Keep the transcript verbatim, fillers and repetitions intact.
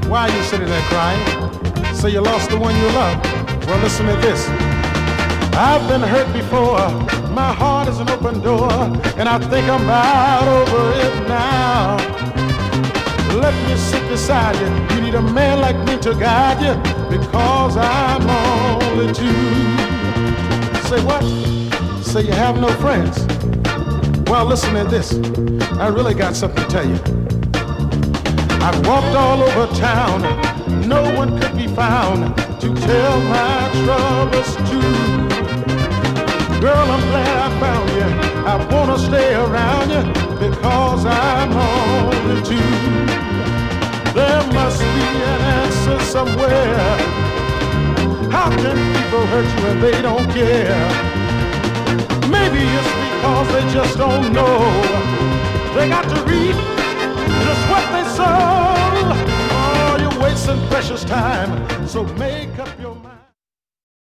Why are you sitting there crying? Say you lost the one you love. Well, listen to this. I've been hurt before. My heart is an open door, and I think I'm about over it now. Let me sit beside you. You need a man like me to guide you, because I'm only two. Say what? Say you have no friends. Well, listen to this. I really got something to tell you. I've walked all over town. No one could be found to tell my troubles to. Girl, I'm glad I found you. I wanna stay around you, because I'm only two. There must be an answer somewhere. How can people hurt you and they don't care? Maybe it's because they just don't know. They got to reap just what they sow. Oh, you're wasting precious time, so make up your mind.